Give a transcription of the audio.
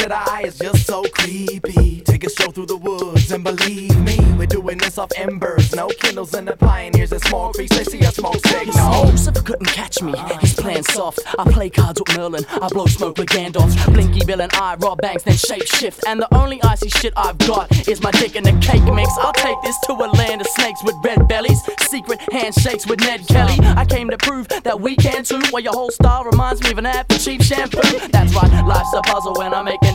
twisted eye is just so creepy. Take a stroll through the woods and believe me, we're doing this off embers. No Kindles and the pioneers and small creeks, they see us smoke signal. Lucifer couldn't catch me, he's playing soft. I play cards with Merlin, I blow smoke with Gandalf. Blinky Bill and I rob banks, then shape shift. And the only icy shit I've got is my dick in the cake mix. I'll take this to a land of snakes with red bellies, secret handshakes with Ned Kelly. I came to prove that we can too, while your whole style reminds me of an ad for cheap shampoo. That's right, life's a puzzle when I'm making